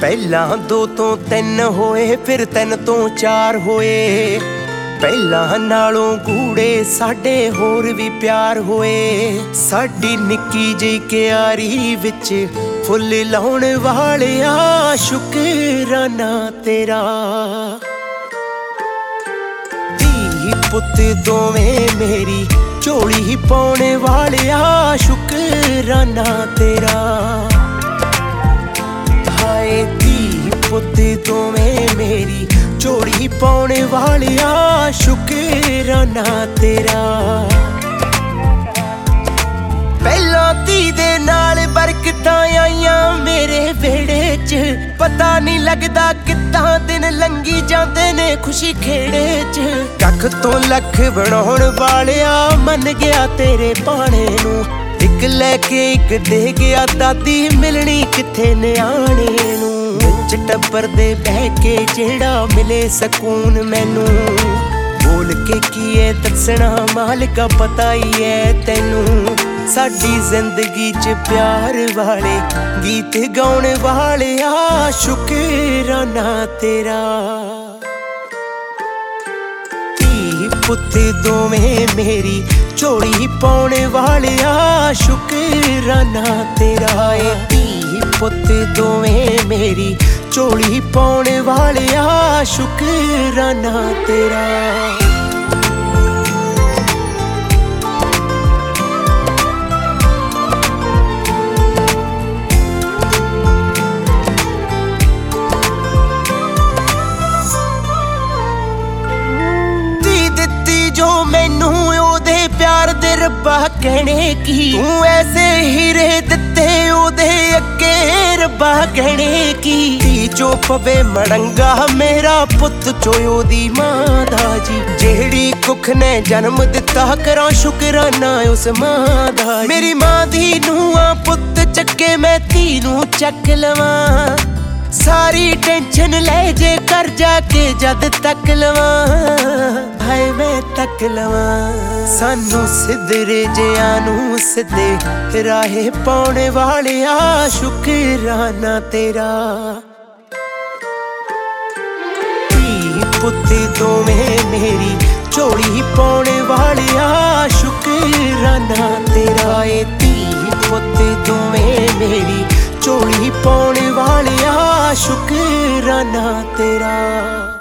ਪਹਿਲਾਂ 2 ਤੋਂ 3 ਹੋਏ, ਫਿਰ 3 ਤੋਂ 4 ਹੋਏ। ਪਹਿਲਾਂ ਨਾਲੋਂ ਗੂੜੇ ਸਾਡੇ ਹੋਰ ਵੀ ਪਿਆਰ ਹੋਏ। ਸਾਡੀ ਨਿੱਕੀ ਜਿਹੀ ਕਿਆਰੀ ਵਿੱਚ ਫੁੱਲ ਲਾਉਣ ਵਾਲਿਆ, ਸ਼ੁਕਰਾਨਾ ਤੇਰਾ। ਧੀ ਪੁੱਤ ਦੋਵੇਂ ਮੇਰੀ ਝੋਲੀ ਪਾਉਣ ਵਾਲਿਆ, ਸ਼ੁਕਰਾਨਾ ਤੇਰਾ। ਹਾਏ ਧੀ ਪੁੱਤ ਦੋਵੇਂ ਮੇਰੀ ਝੋਲੀ ਪਾਉਣ ਵਾਲਿਆ, ਸ਼ੁਕਰਾਨਾ ਤੇਰਾ। ਪਹਿਲਾਂ ਧੀ ਦੇ ਨਾਲ ਬਰਕਤਾਂ ਆਈਆਂ ਮੇਰੇ ਵਿਹੜੇ 'ਚ, ਪਤਾ ਨਹੀਂ ਲੱਗਦਾ ਕਿੱਦਾਂ ਦਿਨ ਲੰਘੀ ਜਾਂਦੇ ਨੇ ਖੁਸ਼ੀ ਖੇੜੇ 'ਚ। ਕੱਖ ਤੋਂ ਲੱਖ ਬਣਾਉਣ ਵਾਲਿਆ, ਮੰਨ ਗਿਆ ਤੇਰੇ ਬਾਣੇ ਨੂੰ। ਇੱਕ ਲੈ ਕੇ ਇੱਕ ਦੇ ਗਿਆ ਦਾਦੀ, ਮਿਲਣੀ ਕਿੱਥੇ ਨਿਆਣੇ ਨੂੰ। ਵਿੱਚ ਟੱਬਰ ਦੇ ਬਹਿ ਕੇ ਜਿਹੜਾ ਮਿਲੇ ਸਕੂਨ ਮੈਨੂੰ, ਬੋਲ ਕੇ ਕੀ ਏ ਦੱਸਣਾ ਮਾਲਕਾ, ਪਤਾ ਹੀ ਏ ਤੈਨੂੰ। ਸਾਡੀ ਜ਼ਿੰਦਗੀ 'ਚ ਪਿਆਰ ਵਾਲੇ ਗੀਤ ਗਾਉਣ ਵਾਲਿਆ, ਸ਼ੁਕਰਾਨਾ ਤੇਰਾ। ਧੀ ਪੁੱਤ ਦੋਵੇਂ ਮੇਰੀ ਝੋਲੀ ਪਾਉਣ ਵਾਲਿਆ, ਸ਼ੁਕਰਾਨਾ ਤੇਰਾ। ਏ ਧੀ ਪੁੱਤ ਦੋਵੇਂ ਮੇਰੀ ਝੋਲੀ ਪਾਉਣ ਵਾਲਿਆ, ਸ਼ੁਕਰਾਨਾ ਤੇਰਾ। ਮੈਨੂੰ ਉਹਦੇ ਪਿਆਰ ਦੇ ਰੱਬਾ ਕਹਿਣੇ ਕੀ, ਤੂੰ ਐਸੇ ਹੀਰੇ ਦਿੱਤੇ ਉਹਦੇ ਅੱਗੇ ਰੱਬਾ ਕਹਿਣੇ ਕੀ। ਧੀ ਚੋ ਪਵੇ ਮੜੰਗਾ ਮੇਰਾ ਪੁੱਤ ਚੋ ਉਹਦੀ ਮਾਂ ਦਾ ਜੀ, ਜਿਹੜੀ ਕੁੱਖ ਨੇ ਜਨਮ ਦਿੱਤਾ ਕਰਾਂ ਸ਼ੁਕਰਾਨਾ ਉਸ ਮਾਂ ਦਾ। ਮੇਰੀ ਮਾਂ ਦੀ ਨੂੰਹਾਂ ਪੁੱਤ ਚੱਕੇ ਮੈਂ ਧੀ ਨੂੰ ਚੱਕ ਲਵਾਂ, ਸਾਰੀ ਟੈਨਸ਼ਨ ਲੈ ਜੇ ਕਰ ਜਾ ਕੇ ਜਦ ਤੱਕ ਲਵਾਂ। ਹਾਏ ਮੈਂ ਤੱਕ ਲਵਾਂ, ਸਾਨੂੰ ਸਿੱਧਰੇ ਜਿਆਂ ਨੂੰ ਸਿੱਧੇ ਰਾਹੇ ਪਾਉਣ ਵਾਲਿਆ, ਸ਼ੁਕਰਾਨਾ ਤੇਰਾ। ਧੀ ਪੁੱਤ ਦੋਵੇਂ ਮੇਰੀ ਝੋਲੀ ਪਾਉਣ ਵਾਲਿਆ, ਸ਼ੁਕਰਾਨਾ ਤੇਰਾ। ਏ ਧੀ ਪੁੱਤ ਦੋਵੇਂ ਮੇਰੀ ਝੋਲੀ ਪਾਉਣ ਵਾਲਿਆ, ਸ਼ੁਕਰਾਨਾ ਤੇਰਾ।